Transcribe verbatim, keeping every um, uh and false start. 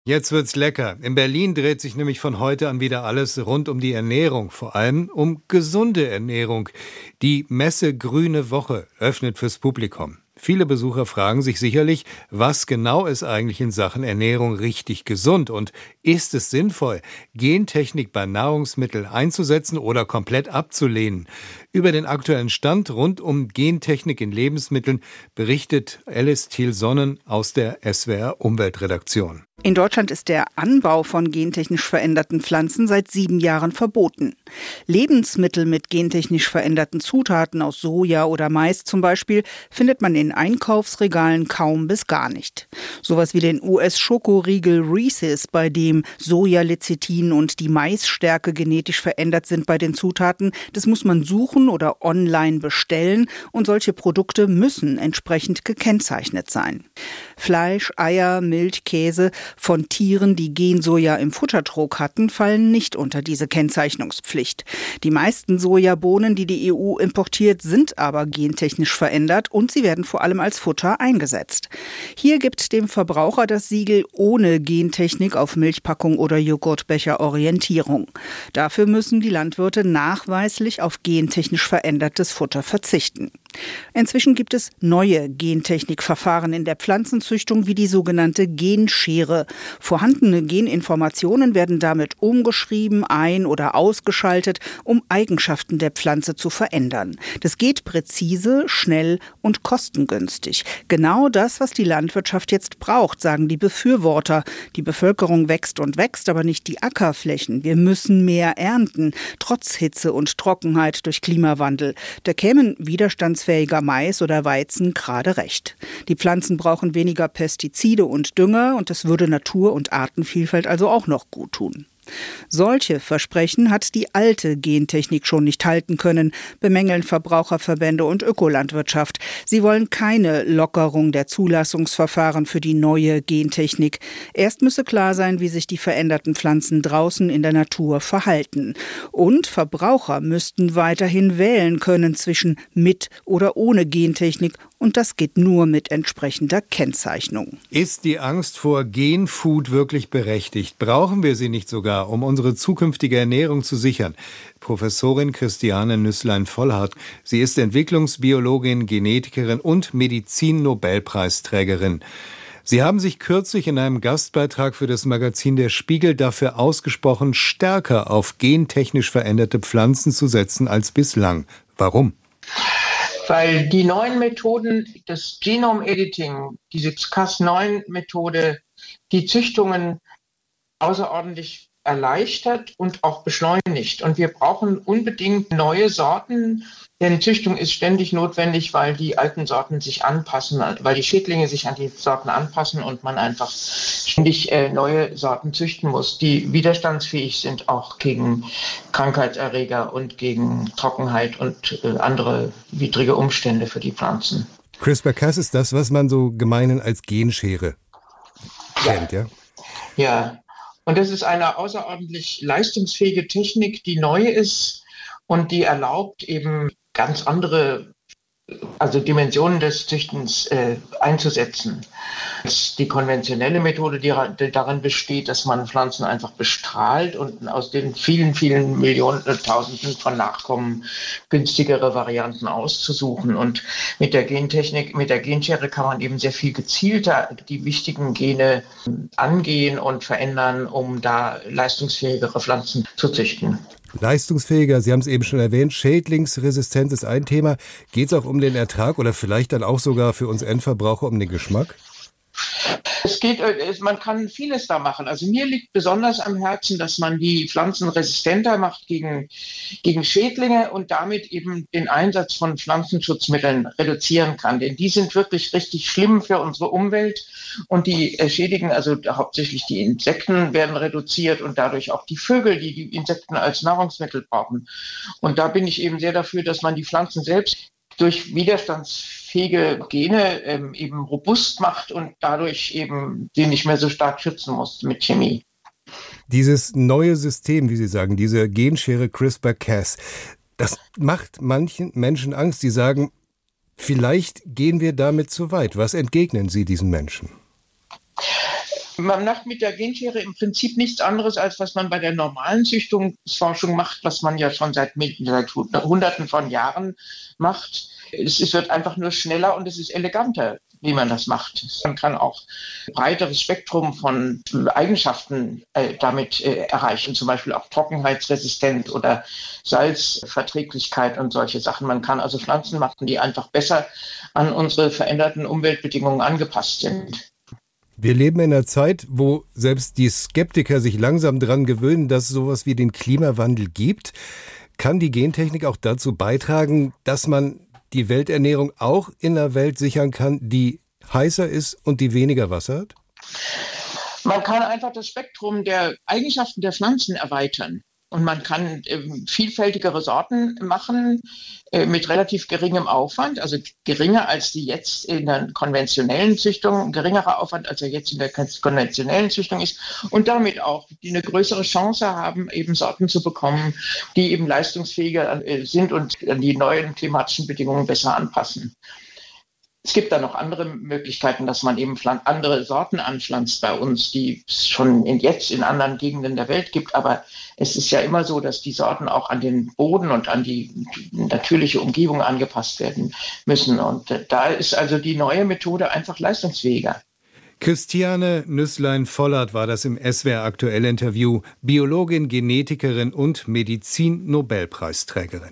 Jetzt wird's lecker. In Berlin dreht sich nämlich von heute an wieder alles rund um die Ernährung, vor allem um gesunde Ernährung. Die Messe Grüne Woche öffnet fürs Publikum. Viele Besucher fragen sich sicherlich, was genau ist eigentlich in Sachen Ernährung richtig gesund und ist es sinnvoll, Gentechnik bei Nahrungsmitteln einzusetzen oder komplett abzulehnen? Über den aktuellen Stand rund um Gentechnik in Lebensmitteln berichtet Alice Thiel-Sonnen aus der S W R Umweltredaktion. In Deutschland ist der Anbau von gentechnisch veränderten Pflanzen seit sieben Jahren verboten. Lebensmittel mit gentechnisch veränderten Zutaten aus Soja oder Mais zum Beispiel findet man in Einkaufsregalen kaum bis gar nicht. Sowas wie den U S-Schokoriegel Reese's, bei dem Sojalecithin und die Maisstärke genetisch verändert sind bei den Zutaten, das muss man suchen oder online bestellen und solche Produkte müssen entsprechend gekennzeichnet sein. Fleisch, Eier, Milch, Käse von Tieren, die Gensoja im Futtertrog hatten, fallen nicht unter diese Kennzeichnungspflicht. Die meisten Sojabohnen, die die E U importiert, sind aber gentechnisch verändert und sie werden vor allem als Futter eingesetzt. Hier gibt dem Verbraucher das Siegel ohne Gentechnik auf Milchpackung oder Joghurtbecher Orientierung. Dafür müssen die Landwirte nachweislich auf gentechnisch verändertes Futter verzichten. Inzwischen gibt es neue Gentechnikverfahren in der Pflanzenzüchtung wie die sogenannte Genschere. Vorhandene Geninformationen werden damit umgeschrieben, ein- oder ausgeschaltet, um Eigenschaften der Pflanze zu verändern. Das geht präzise, schnell und kostengünstig. Genau das, was die Landwirtschaft jetzt braucht, sagen die Befürworter. Die Bevölkerung wächst und wächst, aber nicht die Ackerflächen. Wir müssen mehr ernten, trotz Hitze und Trockenheit durch Klimawandel. Da kämen widerstandsfähiger Mais oder Weizen gerade recht. Die Pflanzen brauchen weniger Pestizide und Dünger und das würde Natur- und Artenvielfalt also auch noch gut tun. Solche Versprechen hat die alte Gentechnik schon nicht halten können, bemängeln Verbraucherverbände und Ökolandwirtschaft. Sie wollen keine Lockerung der Zulassungsverfahren für die neue Gentechnik. Erst müsse klar sein, wie sich die veränderten Pflanzen draußen in der Natur verhalten. Und Verbraucher müssten weiterhin wählen können zwischen mit oder ohne Gentechnik. Und das geht nur mit entsprechender Kennzeichnung. Ist die Angst vor Genfood wirklich berechtigt? Brauchen wir sie nicht sogar, um unsere zukünftige Ernährung zu sichern? Professorin Christiane Nüßlein-Vollhardt. Sie ist Entwicklungsbiologin, Genetikerin und Medizin-Nobelpreisträgerin. Sie haben sich kürzlich in einem Gastbeitrag für das Magazin Der Spiegel dafür ausgesprochen, stärker auf gentechnisch veränderte Pflanzen zu setzen als bislang. Warum? Weil die neuen Methoden, das Genome-Editing, diese Cas neun Methode, die Züchtungen außerordentlich erleichtert und auch beschleunigt. Und wir brauchen unbedingt neue Sorten, denn Züchtung ist ständig notwendig, weil die alten Sorten sich anpassen, weil die Schädlinge sich an die Sorten anpassen und man einfach ständig äh, neue Sorten züchten muss, die widerstandsfähig sind, auch gegen Krankheitserreger und gegen Trockenheit und äh, andere widrige Umstände für die Pflanzen. CRISPR-Cas ist das, was man so gemein als Genschere kennt, ja? Ja. Und das ist eine außerordentlich leistungsfähige Technik, die neu ist und die erlaubt eben ganz andere, also Dimensionen des Züchtens äh, einzusetzen. Die konventionelle Methode, die, die darin besteht, dass man Pflanzen einfach bestrahlt und aus den vielen, vielen Millionen, äh, Tausenden von Nachkommen günstigere Varianten auszusuchen. Und mit der Gentechnik, mit der Genschere kann man eben sehr viel gezielter die wichtigen Gene angehen und verändern, um da leistungsfähigere Pflanzen zu züchten. Leistungsfähiger, Sie haben es eben schon erwähnt, Schädlingsresistenz ist ein Thema. Geht es auch um den Ertrag oder vielleicht dann auch sogar für uns Endverbraucher um den Geschmack? Es geht, man kann vieles da machen. Also mir liegt besonders am Herzen, dass man die Pflanzen resistenter macht gegen, gegen Schädlinge und damit eben den Einsatz von Pflanzenschutzmitteln reduzieren kann. Denn die sind wirklich richtig schlimm für unsere Umwelt und die schädigen, also hauptsächlich die Insekten werden reduziert und dadurch auch die Vögel, die die Insekten als Nahrungsmittel brauchen. Und da bin ich eben sehr dafür, dass man die Pflanzen selbst durch widerstandsfähige Gene ähm, eben robust macht und dadurch eben sie nicht mehr so stark schützen muss mit Chemie. Dieses neue System, wie Sie sagen, diese Genschere CRISPR-Cas, das macht manchen Menschen Angst. Die sagen, vielleicht gehen wir damit zu weit. Was entgegnen Sie diesen Menschen? Man macht mit der Genschere im Prinzip nichts anderes, als was man bei der normalen Züchtungsforschung macht, was man ja schon seit, seit Hunderten von Jahren macht. Es, es wird einfach nur schneller und es ist eleganter, wie man das macht. Man kann auch ein breiteres Spektrum von Eigenschaften äh, damit äh, erreichen, zum Beispiel auch Trockenheitsresistenz oder Salzverträglichkeit und solche Sachen. Man kann also Pflanzen machen, die einfach besser an unsere veränderten Umweltbedingungen angepasst sind. Wir leben in einer Zeit, wo selbst die Skeptiker sich langsam daran gewöhnen, dass es sowas wie den Klimawandel gibt. Kann die Gentechnik auch dazu beitragen, dass man die Welternährung auch in einer Welt sichern kann, die heißer ist und die weniger Wasser hat? Man kann einfach das Spektrum der Eigenschaften der Pflanzen erweitern. Und man kann äh, vielfältigere Sorten machen äh, mit relativ geringem Aufwand, also geringer als die jetzt in der konventionellen Züchtung, geringerer Aufwand als er jetzt in der konventionellen Züchtung ist und damit auch die eine größere Chance haben, eben Sorten zu bekommen, die eben leistungsfähiger äh, sind und an die neuen klimatischen Bedingungen besser anpassen. Es gibt da noch andere Möglichkeiten, dass man eben andere Sorten anpflanzt bei uns, die es schon in, jetzt in anderen Gegenden der Welt gibt. Aber es ist ja immer so, dass die Sorten auch an den Boden und an die natürliche Umgebung angepasst werden müssen. Und da ist also die neue Methode einfach leistungsfähiger. Christiane Nüßlein-Vollert war das im S W R Aktuell Interview, Biologin, Genetikerin und Medizin-Nobelpreisträgerin.